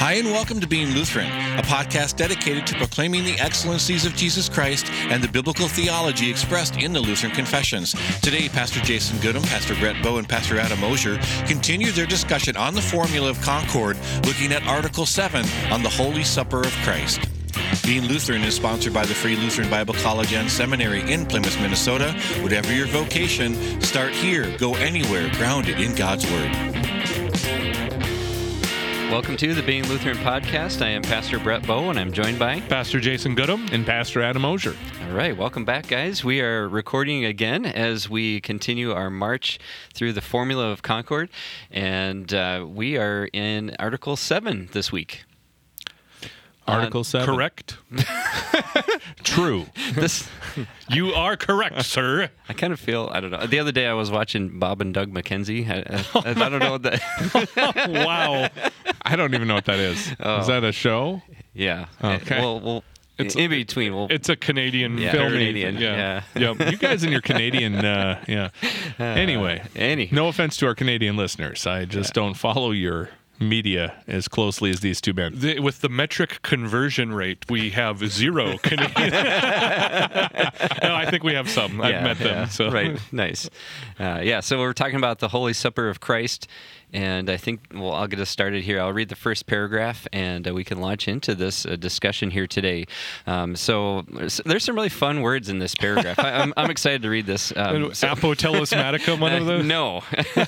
Hi, and welcome to Being Lutheran, a podcast dedicated to proclaiming the excellencies of Jesus Christ and the biblical theology expressed in the Lutheran Confessions. Today, Pastor Jason Goodham, Pastor Brett Bowe, and Pastor Adam Mosier continue their discussion on the formula of Concord, looking at Article 7 on the Holy Supper of Christ. Being Lutheran is sponsored by the Free Lutheran Bible College and Seminary in Plymouth, Minnesota. Whatever your vocation, start here, go anywhere, grounded in God's Word. Welcome to the Being Lutheran podcast. I am Pastor Brett Bowe, and I'm joined by Pastor Jason Goodham and Pastor Adam Mosier. All right, welcome back, guys. We are recording again as we continue our march through the formula of Concord, and we are in Article 7 this week. Article 7. Correct. True. You are correct, sir. I kind of feel, I don't know. The other day I was watching Bob and Doug McKenzie. I don't know what that... Wow. I don't even know what that is. Oh. Is that a show? Yeah. Okay. We'll in between. It's a Canadian film. Canadian. Yeah. Yep. You guys and your Canadian, Anyway, no offense to our Canadian listeners. I just don't follow your media as closely as these two men. With the metric conversion rate, we have zero Canadian. No, I think we have some. I've met them. So. Right. Nice. So we're talking about the Holy Supper of Christ. And I think, I'll get us started here. I'll read the first paragraph, and we can launch into this discussion here today. So there's some really fun words in this paragraph. I'm excited to read this. Apotelesmaticum, one of those? No.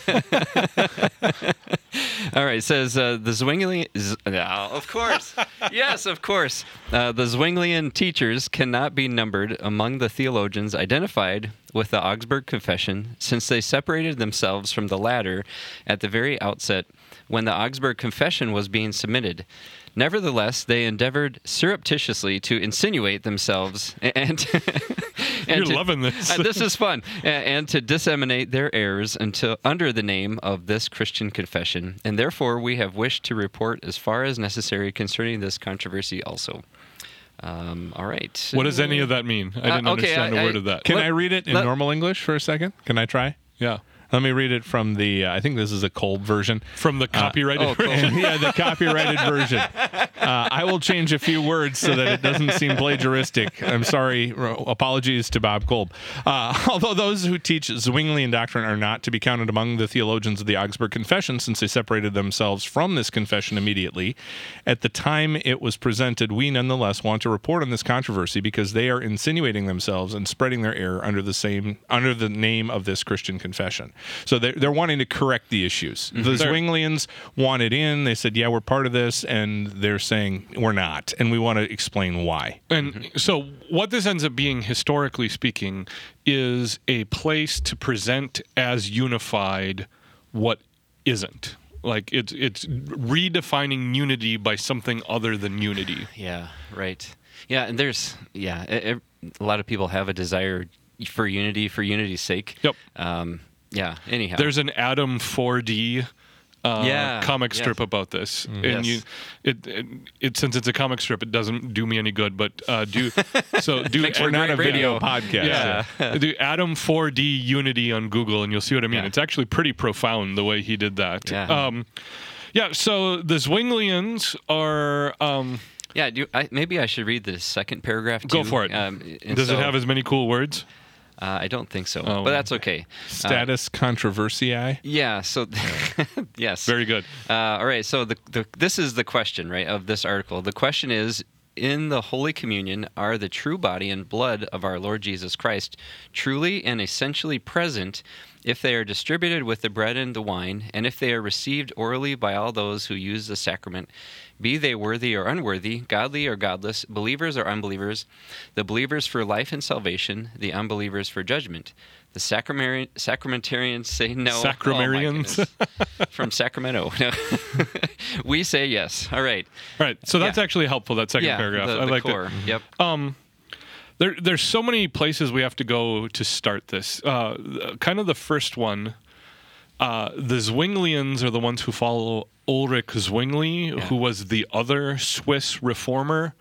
All right, it says, the Zwinglian... of course. Yes, of course. The Zwinglian teachers cannot be numbered among the theologians identified with the Augsburg Confession, since they separated themselves from the latter at the very outset when the Augsburg Confession was being submitted. Nevertheless, they endeavored surreptitiously to insinuate themselves and You're loving this. This is fun. And to disseminate their errors under the name of this Christian confession. And therefore, we have wished to report as far as necessary concerning this controversy also. All right. What does any of that mean? I didn't understand a word of that. Can I read it in normal English for a second? Can I try? Yeah. Let me read it from the, I think this is a Kolb version. From the copyrighted version? Yeah, the copyrighted version. I will change a few words so that it doesn't seem plagiaristic. I'm sorry. Apologies to Bob Kolb. Although those who teach Zwinglian doctrine are not to be counted among the theologians of the Augsburg Confession, since they separated themselves from this confession immediately, at the time it was presented, we nonetheless want to report on this controversy because they are insinuating themselves and spreading their error under the name of this Christian confession. So they're wanting to correct the issues. Mm-hmm. The Zwinglians wanted in. They said, yeah, we're part of this. And they're saying, we're not. And we want to explain why. And so what this ends up being, historically speaking, is a place to present as unified what isn't. Like, it's redefining unity by something other than unity. Yeah, right. Yeah, and there's, a lot of people have a desire for unity's sake. Yep. Anyhow. There's an Adam 4D comic strip about this. And it since it's a comic strip, it doesn't do me any good, but do we're not a video podcast. Yeah. Do Adam 4D Unity on Google and you'll see what I mean. Yeah. It's actually pretty profound the way he did that. Yeah. So the Zwinglians are maybe I should read the second paragraph too. Go for it. Does it have as many cool words? I don't think so, but that's okay. Status controversiae? Yeah, so, yes. Very good. All right, so this is the question, right, of this article. The question is, in the Holy Communion, are the true body and blood of our Lord Jesus Christ truly and essentially present if they are distributed with the bread and the wine, and if they are received orally by all those who use the sacrament, be they worthy or unworthy, godly or godless, believers or unbelievers, the believers for life and salvation, the unbelievers for judgment. The Sacramentarians say no. Sacramarians? From Sacramento. We say yes. All right. All right. So that's actually helpful, that second paragraph. I like core. Yep. There's so many places we have to go to start this. Kind of the first one, the Zwinglians are the ones who follow Ulrich Zwingli, who was the other Swiss reformer.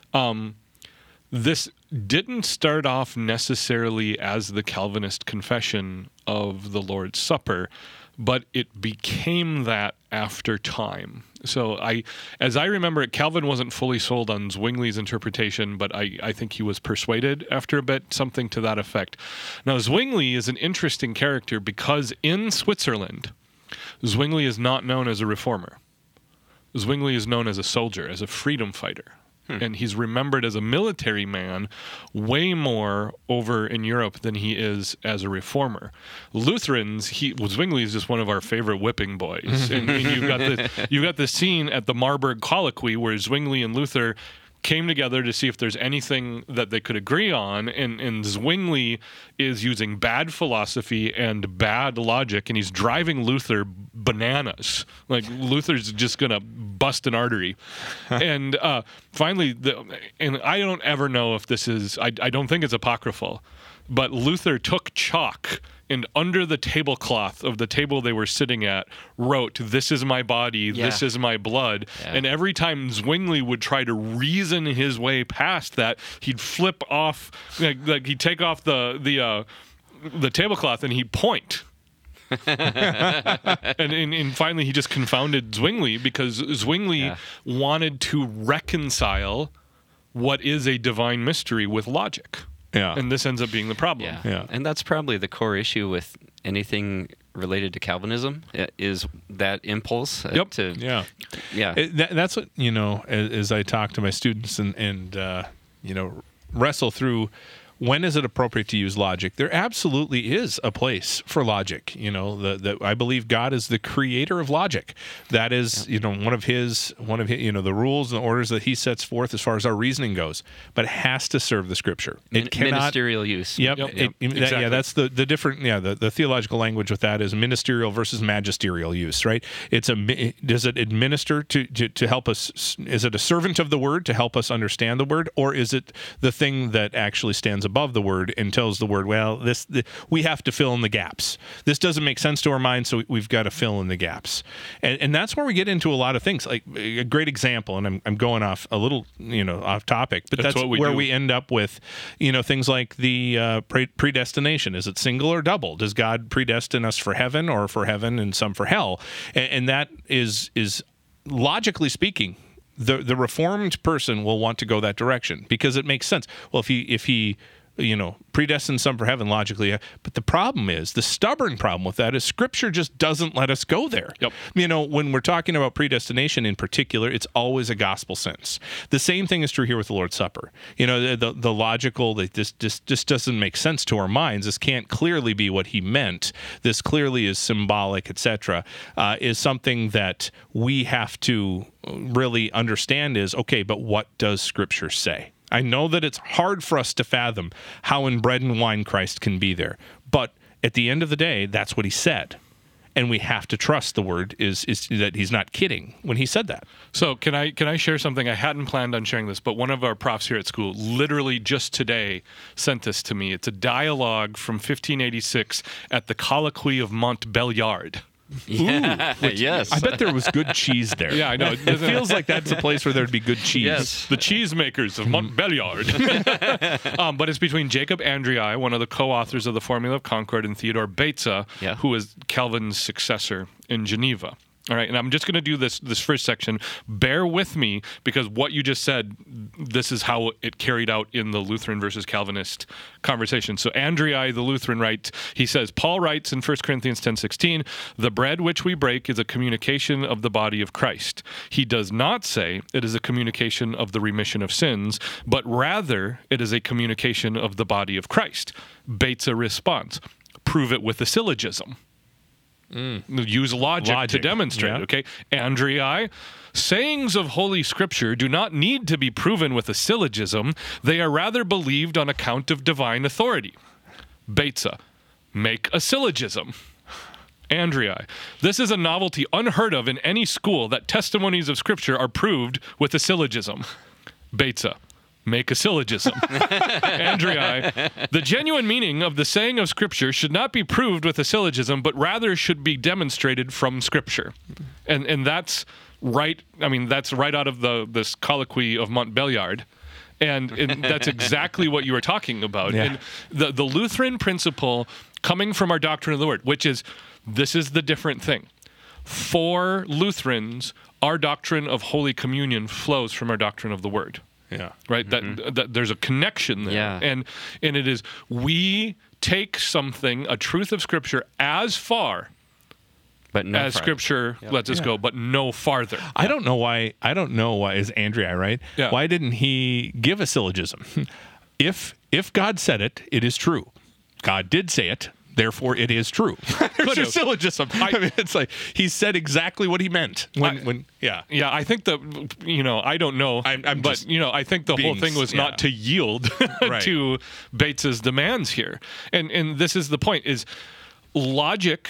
This didn't start off necessarily as the Calvinist confession of the Lord's Supper, but it became that after time. So as I remember it, Calvin wasn't fully sold on Zwingli's interpretation, but I think he was persuaded after a bit, something to that effect. Now, Zwingli is an interesting character because in Switzerland, Zwingli is not known as a reformer. Zwingli is known as a soldier, as a freedom fighter. And he's remembered as a military man way more over in Europe than he is as a reformer. Lutherans, Zwingli is just one of our favorite whipping boys. and you've got this scene at the Marburg Colloquy where Zwingli and Luther came together to see if there's anything that they could agree on, and Zwingli is using bad philosophy and bad logic, and he's driving Luther bananas. Like, Luther's just gonna bust an artery. And finally, and I don't ever know if this is, I don't think it's apocryphal, but Luther took chalk and under the tablecloth of the table they were sitting at wrote, "This is my body, this is my blood." Yeah. And every time Zwingli would try to reason his way past that, he'd flip off, like he'd take off the tablecloth and he'd point. and finally he just confounded Zwingli because Zwingli wanted to reconcile what is a divine mystery with logic. Yeah. And this ends up being the problem. Yeah. And that's probably the core issue with anything related to Calvinism, is that impulse to... Yeah. That's what, as I talk to my students and wrestle through when is it appropriate to use logic? There absolutely is a place for logic. I believe God is the creator of logic. That is, one of his, the rules and the orders that he sets forth as far as our reasoning goes. But it has to serve the Scripture. It cannot, ministerial use. Exactly. That's the different. The theological language with that is ministerial versus magisterial use. Right? Does it administer to help us? Is it a servant of the Word to help us understand the Word, or is it the thing that actually stands above the Word and tells the Word, well, we have to fill in the gaps. This doesn't make sense to our mind, so we've got to fill in the gaps. And that's where we get into a lot of things. Like a great example, and I'm going off a little, off topic, but that's where we end up with, things like the predestination. Is it single or double? Does God predestine us for heaven or for heaven and some for hell? And that is logically speaking, the Reformed person will want to go that direction because it makes sense. Well, if he predestined some for heaven logically, but the problem is, the stubborn problem with that is Scripture just doesn't let us go there. Yep. When we're talking about predestination in particular, it's always a gospel sense. The same thing is true here with the Lord's Supper. The logical, that this just doesn't make sense to our minds. This can't clearly be what he meant. This clearly is symbolic, etc. Is something that we have to really understand is, okay, but what does Scripture say? I know that it's hard for us to fathom how in bread and wine Christ can be there. But at the end of the day, that's what he said. And we have to trust the Word is that he's not kidding when he said that. So can I share something? I hadn't planned on sharing this, but one of our profs here at school literally just today sent this to me. It's a dialogue from 1586 at the Colloquy of Montbéliard. Yeah. Yes. I bet there was good cheese there. Yeah, I know. It feels like that's a place where there'd be good cheese. Yes. The cheesemakers of Montbéliard. But it's between Jacob Andrii, one of the co-authors of the Formula of Concord, and Theodore Beza, who is Calvin's successor in Geneva. All right, and I'm just going to do this first section. Bear with me, because what you just said, this is how it carried out in the Lutheran versus Calvinist conversation. So Andrii, the Lutheran, writes, he says, Paul writes in 1 Corinthians 10:16, the bread which we break is a communication of the body of Christ. He does not say it is a communication of the remission of sins, but rather it is a communication of the body of Christ. Beza responds, prove it with a syllogism. Use logic to demonstrate, okay? Andrii, sayings of Holy Scripture do not need to be proven with a syllogism. They are rather believed on account of divine authority. Beza, make a syllogism. Andrii, this is a novelty unheard of in any school that testimonies of Scripture are proved with a syllogism. Beza, make a syllogism. Andrii, the genuine meaning of the saying of Scripture should not be proved with a syllogism, but rather should be demonstrated from Scripture. And that's right. I mean, that's right out of this colloquy of Montbéliard. And that's exactly what you were talking about. Yeah. And the Lutheran principle coming from our doctrine of the Word, which is, this is the different thing. For Lutherans, our doctrine of Holy Communion flows from our doctrine of the Word. Yeah. Right? That there's a connection there. Yeah. And it is, we take something, a truth of Scripture, as far But no as farther. Scripture lets us go, but no farther. I don't know why. Is Andrea right? Yeah. Why didn't he give a syllogism? If God said it, it is true. God did say it, therefore it is true. There's your syllogism. I mean, it's like he said exactly what he meant. Yeah, I think I don't know, but I think the whole thing was not to yield to Bates's demands here, and this is the point: is logic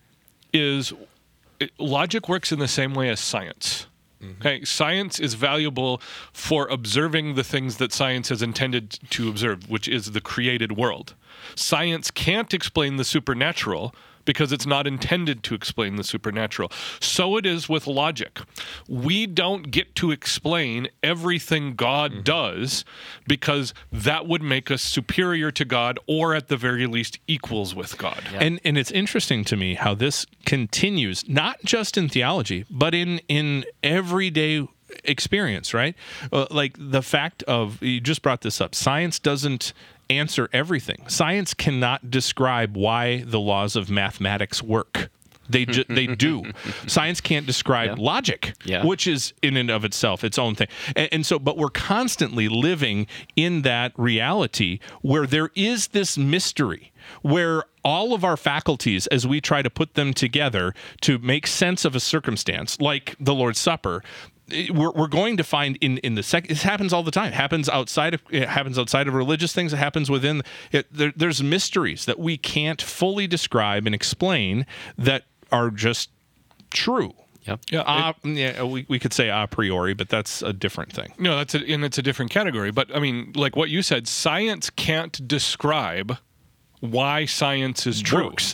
works in the same way as science. Okay, science is valuable for observing the things that science has intended to observe, which is the created world. Science can't explain the supernatural because it's not intended to explain the supernatural. So it is with logic. We don't get to explain everything God does because that would make us superior to God, or at the very least equals with God. Yeah. And it's interesting to me how this continues, not just in theology, but in everyday experience, right? Like the fact of, you just brought this up, science doesn't answer everything. Science cannot describe why the laws of mathematics work. They do. Science can't describe logic, which is in and of itself its own thing. And so, but we're constantly living in that reality where there is this mystery, where all of our faculties, as we try to put them together to make sense of a circumstance, like the Lord's Supper, we're going to find in the second. This happens all the time. It happens outside of religious things. It happens within. There's mysteries that we can't fully describe and explain that are just true. Yep. We could say a priori, but that's a different thing. No, it's a different category. But I mean, like what you said, science can't describe why science is true. Works.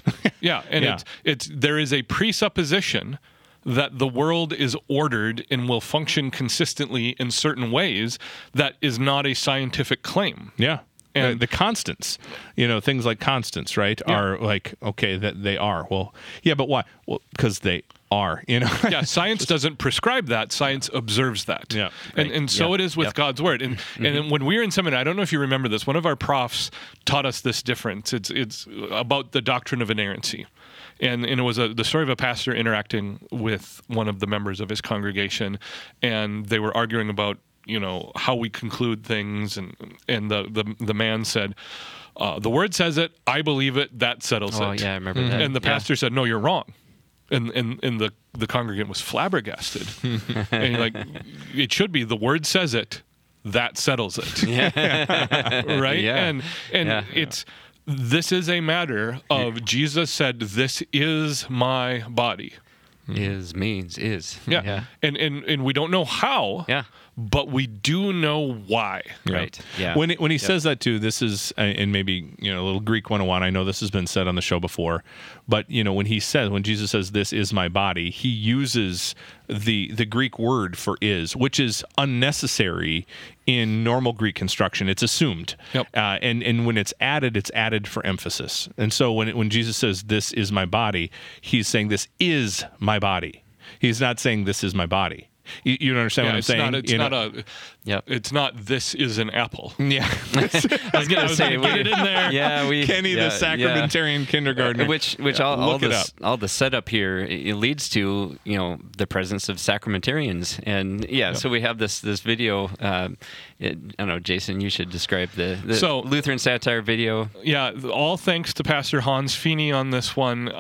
It's there is a presupposition that the world is ordered and will function consistently in certain ways that is not a scientific claim. Yeah. And the constants, things like constants, right, are like, okay, that they are. Well, yeah, but why? Well, because they are, Yeah, science doesn't prescribe that. Science observes that. Yeah. And so it is with God's word. And when we were in seminary, I don't know if you remember this, one of our profs taught us this difference. It's about the doctrine of inerrancy. And it was the story of a pastor interacting with one of the members of his congregation, and they were arguing about how we conclude things, and the man said, the word says it, I believe it, that settles it. Oh yeah, I remember that. And the pastor said, no, you're wrong. And the congregant was flabbergasted. And like, it should be the word says it, that settles it. Right? Yeah. And this is a matter of Jesus said, this is my body. Is means is. Yeah. And we don't know how. Yeah. But we do know why. Right. Yeah. When he says that too, this is, and maybe a little Greek 101. I know this has been said on the show before, but when Jesus says this is my body, he uses the Greek word for is, which is unnecessary in normal Greek construction. It's assumed. Yep. And when it's added for emphasis. And so when Jesus says this is my body, he's saying this is my body. He's not saying this is my body. You understand what I'm saying? It's not this is an apple. Yeah. I was gonna say get it in there. Yeah, Kenny, the sacramentarian kindergartner. Which all the setup here, it leads to the presence of sacramentarians, and so we have this video. I don't know, Jason, you should describe the Lutheran satire video. Yeah, all thanks to Pastor Hans Feeney on this one.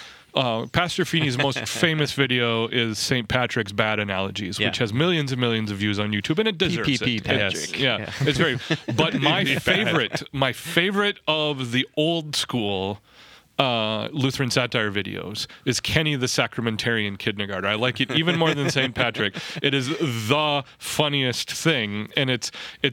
Pastor Feeney's most famous video is St. Patrick's Bad Analogies, which has millions and millions of views on YouTube, and it deserves it. Patrick. It's very. But my favorite of the old school Lutheran satire videos is Kenny the Sacramentarian Kindergarten. I like it even more than St. Patrick. It is the funniest thing, and it's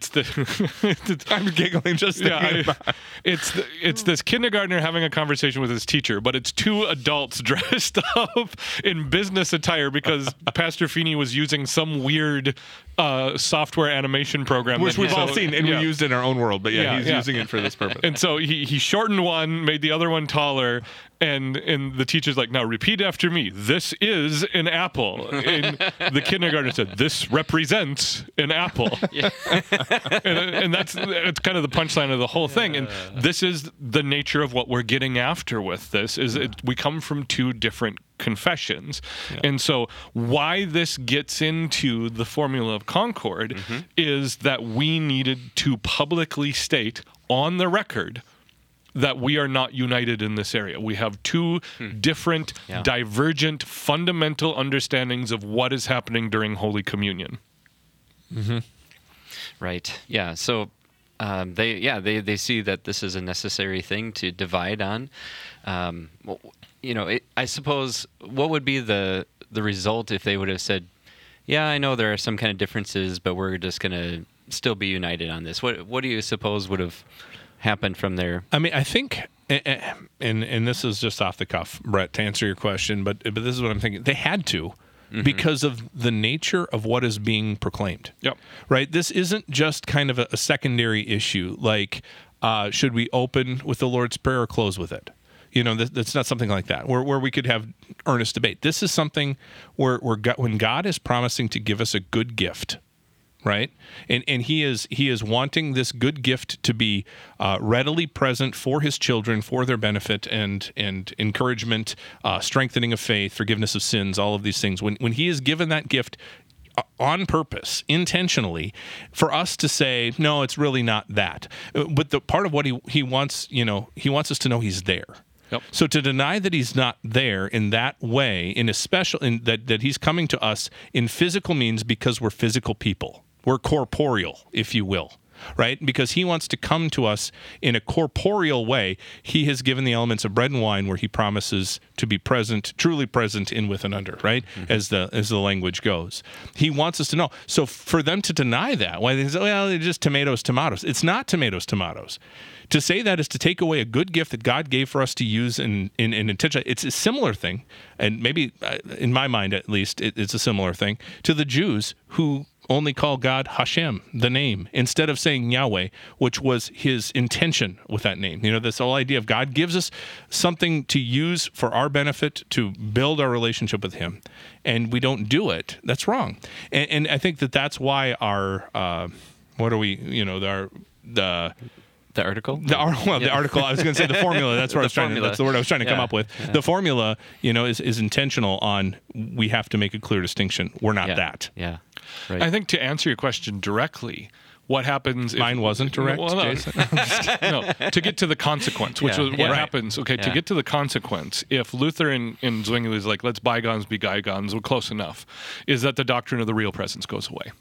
the I'm giggling just thinking about it. It's this kindergartner having a conversation with his teacher, but it's two adults dressed up in business attire because Pastor Feeney was using some weird software animation program, which we've all seen and we used in our own world, but he's using it for this purpose. And so he shortened one, made the other one tall, scholar, and the teacher's like, now repeat after me. This is an apple. And the kindergartner said, this represents an apple. and that's kind of the punchline of the whole thing. And this is the nature of what we're getting after with this, is we come from two different confessions. And so why this gets into the Formula of Concord is that we needed to publicly state on the record that we are not united in this area. We have two different, divergent, fundamental understandings of what is happening during Holy Communion. Right. Yeah. So they see that this is a necessary thing to divide on. I suppose what would be the result if they would have said, yeah, I know there are some kind of differences, but we're just going to still be united on this. What do you suppose would have happened from there? I mean, I think, and this is just off the cuff, Brett, to answer your question, but this is what I'm thinking. They had to, because of the nature of what is being proclaimed. Yep. Right? This isn't just kind of a secondary issue, like should we open with the Lord's Prayer or close with it? That's not something like that, where we could have earnest debate. This is something where when God is promising to give us a good gift, right? And he is wanting this good gift to be readily present for his children, for their benefit and encouragement, strengthening of faith, forgiveness of sins, all of these things. When he is given that gift on purpose, intentionally, for us to say, no, it's really not that. But the part of what he wants, he wants us to know he's there. Yep. So to deny that he's not there in that way, that he's coming to us in physical means because we're physical people. We're corporeal, if you will, right? Because he wants to come to us in a corporeal way. He has given the elements of bread and wine where he promises to be present, truly present in, with, and under, right? As the language goes. He wants us to know. So for them to deny that, why they say, well, it's just tomatoes. It's not tomatoes. To say that is to take away a good gift that God gave for us to use in intention. It's a similar thing, and maybe in my mind at least, it's a similar thing to the Jews who only call God Hashem, the name, instead of saying Yahweh, which was his intention with that name. This whole idea of God gives us something to use for our benefit, to build our relationship with him, and we don't do it. That's wrong. And I think that's why our, The article? The article. I was going to say the formula. That's what that's the word I was trying to come up with. Yeah. The formula, is intentional on. We have to make a clear distinction. We're not that. Yeah. Right. I think to answer your question directly, what happens? Mine wasn't direct, Jason. No, to get to the consequence, which was what happens. Okay, to get to the consequence, if Luther in Zwingli is like, let's bygones be bygones, we're close enough, is that the doctrine of the real presence goes away.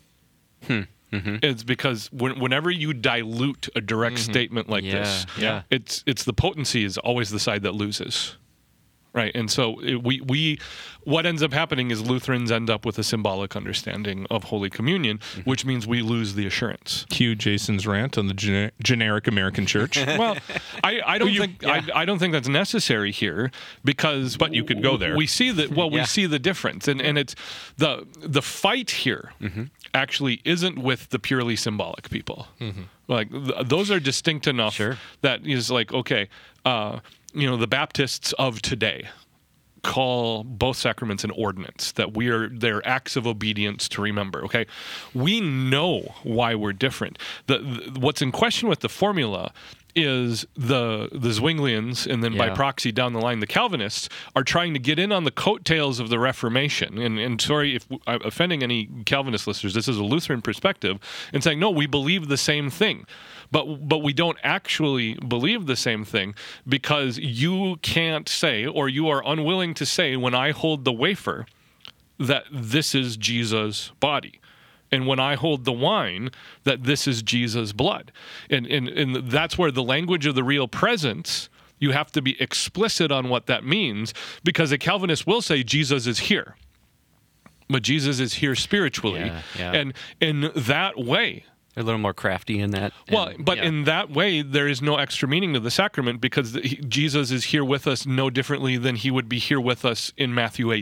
It's because whenever you dilute a direct statement like this, it's the potency is always the side that loses, right? And so what ends up happening is Lutherans end up with a symbolic understanding of Holy Communion, which means we lose the assurance. Cue Jason's rant on the generic American church. Well, I don't think that's necessary here, because but you could go there. We see that. Well, we see the difference, and it's the fight here. Actually isn't with the purely symbolic people. Like those are distinct enough that is like, okay, the Baptists of today call both sacraments an ordinance, that they're acts of obedience to remember. Okay, we know why we're different. What's in question with the formula is the Zwinglians, and then by proxy down the line the Calvinists, are trying to get in on the coattails of the Reformation. And sorry if I'm offending any Calvinist listeners, this is a Lutheran perspective, and saying, no, we believe the same thing. But we don't actually believe the same thing, because you can't say, or you are unwilling to say, when I hold the wafer, that this is Jesus' body. And when I hold the wine, that this is Jesus' blood. And that's where the language of the real presence, you have to be explicit on what that means, because a Calvinist will say Jesus is here. But Jesus is here spiritually. And in that way, they're a little more crafty in that. Well, but in that way, there is no extra meaning to the sacrament, because Jesus is here with us no differently than he would be here with us in Matthew 18.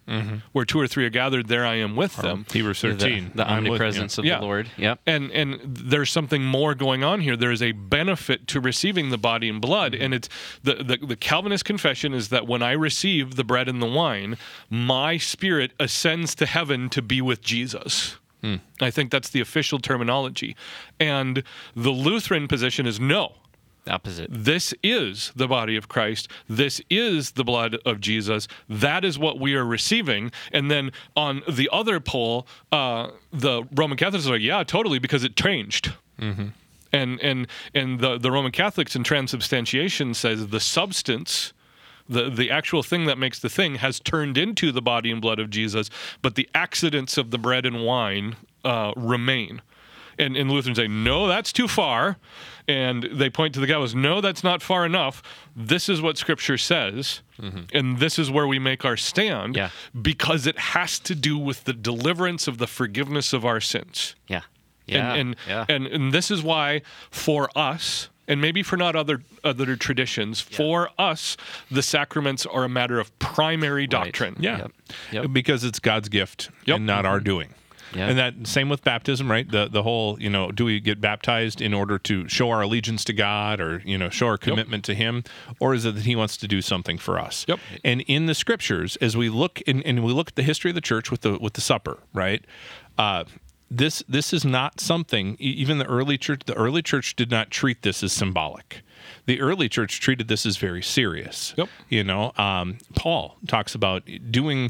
Where 2 or 3 are gathered, there I am with them. Hebrews 13. The I'm with you. omnipresence of Yeah. the Lord. Yep. And there's something more going on here. There is a benefit to receiving the body and blood, and it's the Calvinist confession is that when I receive the bread and the wine, my spirit ascends to heaven to be with Jesus. I think that's the official terminology. And the Lutheran position is no. Opposite. This is the body of Christ. This is the blood of Jesus. That is what we are receiving. And then on the other pole, the Roman Catholics are like, yeah, totally, because it changed. And the Roman Catholics in transubstantiation says the substance, the actual thing that makes the thing, has turned into the body and blood of Jesus, but the accidents of the bread and wine remain. And Lutherans say, no, that's too far. And they point to the Calvinists, no, that's not far enough. This is what Scripture says, and this is where we make our stand, because it has to do with the deliverance of the forgiveness of our sins. Yeah. And this is why, for us, and maybe for not other traditions, for us, the sacraments are a matter of primary doctrine. Yeah. Yep. Because it's God's gift and not our doing. Yeah. And that same with baptism, right? The whole, do we get baptized in order to show our allegiance to God or, show our commitment to Him? Or is it that He wants to do something for us? Yep. And in the Scriptures, as we look and we look at the history of the church with the supper, right? This is not something, even the early church did not treat this as symbolic. The early church treated this as very serious. Yep. Paul talks about doing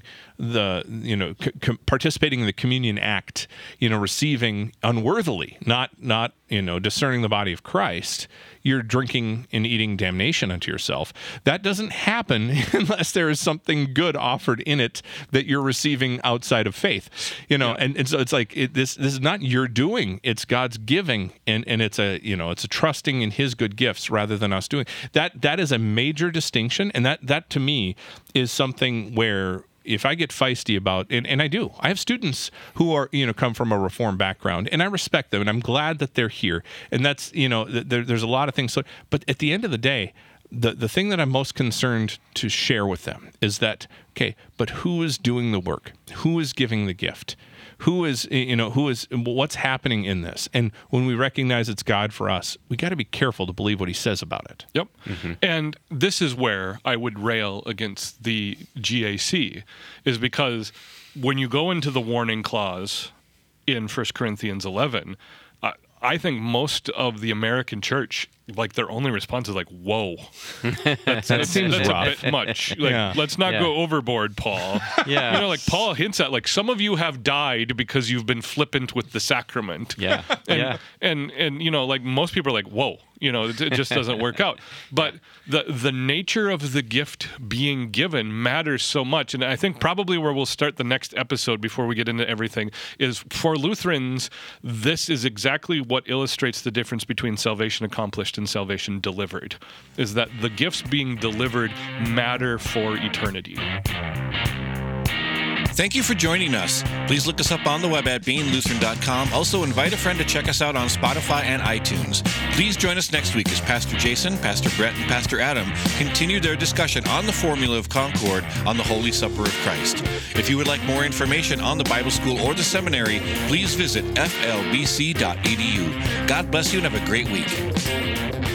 participating in the communion act, receiving unworthily, not discerning the body of Christ. You're drinking and eating damnation unto yourself. That doesn't happen unless there is something good offered in it that you're receiving outside of faith. And so it's like this is not your doing; it's God's giving, and it's a trusting in His good gifts rather than us doing. That is a major distinction, and that to me is something where, if I get feisty about, and I do, I have students who are, come from a Reformed background, and I respect them, and I'm glad that they're here. And that's, there's a lot of things. But at the end of the day, the thing that I'm most concerned to share with them is that, okay, but who is doing the work? Who is giving the gift? Who is what's happening in this? And when we recognize it's God for us, we got to be careful to believe what He says about it. Yep. And this is where I would rail against the GAC, is because when you go into the warning clause in 1 Corinthians 11, I think most of the American church, like, their only response is like, whoa. That seems rough. A bit much. Let's not go overboard, Paul. Paul hints at, some of you have died because you've been flippant with the sacrament. And most people are like, whoa, it just doesn't work out. But the nature of the gift being given matters so much. And I think probably where we'll start the next episode before we get into everything is, for Lutherans, this is exactly what illustrates the difference between salvation accomplished and salvation delivered, is that the gifts being delivered matter for eternity. Thank you for joining us. Please look us up on the web at beinglutheran.com. Also, invite a friend to check us out on Spotify and iTunes. Please join us next week as Pastor Jason, Pastor Brett, and Pastor Adam continue their discussion on the formula of Concord on the Holy Supper of Christ. If you would like more information on the Bible School or the seminary, please visit flbc.edu. God bless you and have a great week.